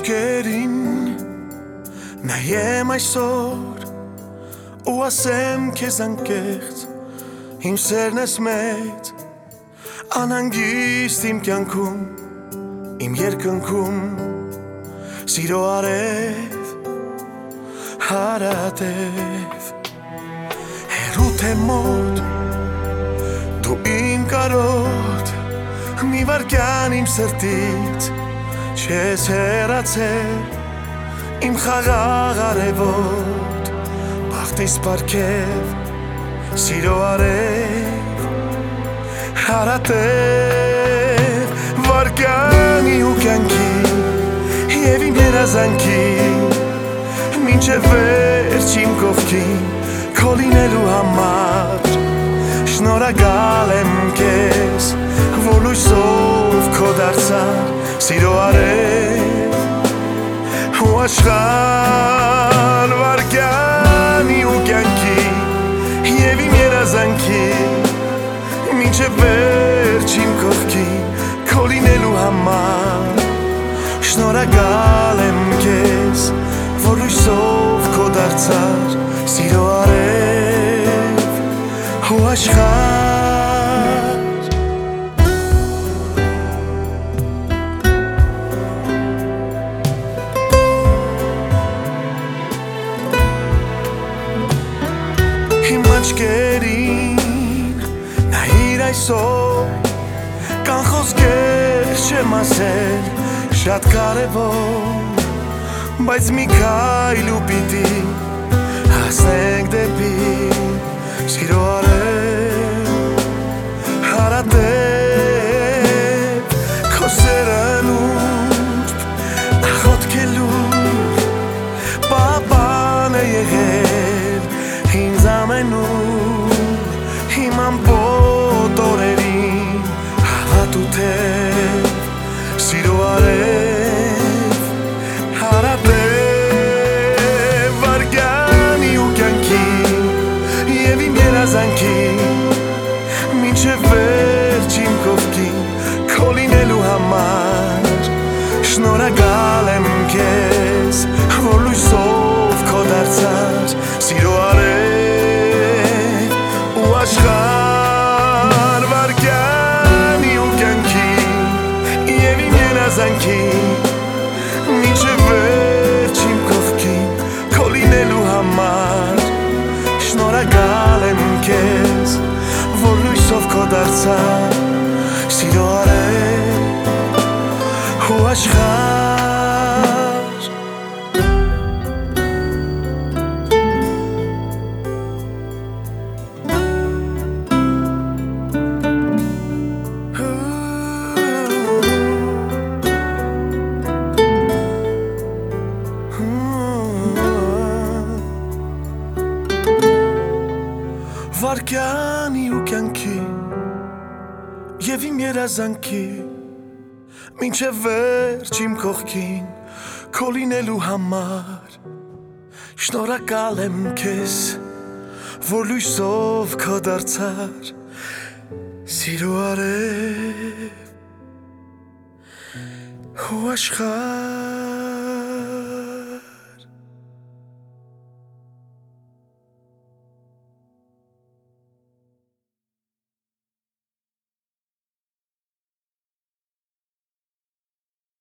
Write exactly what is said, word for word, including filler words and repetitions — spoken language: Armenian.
աչքերին նայեմ այսօր ու ասեմ քեզ անկեղծ իմ սերն ես մեծ անհանգիստ իմ կյանքում իմ երկնքում սիրո արև հարատև հեռու թե մոտ դու իմ կարոտ մի վարկյան իմ սրտից չես հեռացել իմ խաղաղ արևոտ բախտիս պարգև սիրո արև հարատև վարկյանի ու կյանքի և իմ երազանքի մինչև վերջ իմ կողքին քո լինելու համար շնորհակալ եմ քեզ որ լույսով քո դարձար սիրո արև ու աշխարհ վարկյանի ու կյանքի և իմ երազանքի մինչև վերջ իմ կողքին քո լինելու համար շնորհակալ եմ քեզ որ լույսով քո դարձար սիրո արև ու աշխարհ իմ աչքերին նայիր այսօր կան խոսքեր չեմ ասել շատ կարևոր բայց մի քայլ ու պիտի հասնենք դեպի սիրո արև հարատև քո սերը նուրբ աղոթքելու պապան է եղել ինձ ամենուր իմ ամբողջ օրերին հավատու թե սիրո արև հարատև վարկյանի ու կյանքի և իմ երազանքի մինչև վերջ իմ կողքին քո լինելու համար շնորհակալ եմ քեզ որ լույսով քո դարձար սիրո արև ու աշխարհ վարկյանի ու կյանքի և իմ երազանքի մինչև վերջ իմ կողքին քո լինելու համար շնորհակալ եմ քեզ որ լույսով քո դարձար սիրո արև ու աշխարհ վարկյանի ու կյանքի և իմ երազանքի մինչև վերջ իմ կողքին քո լինելու համար շնորհակալ եմ քեզ որ լույսով քո դարձար սիրո արև ու աշխարհ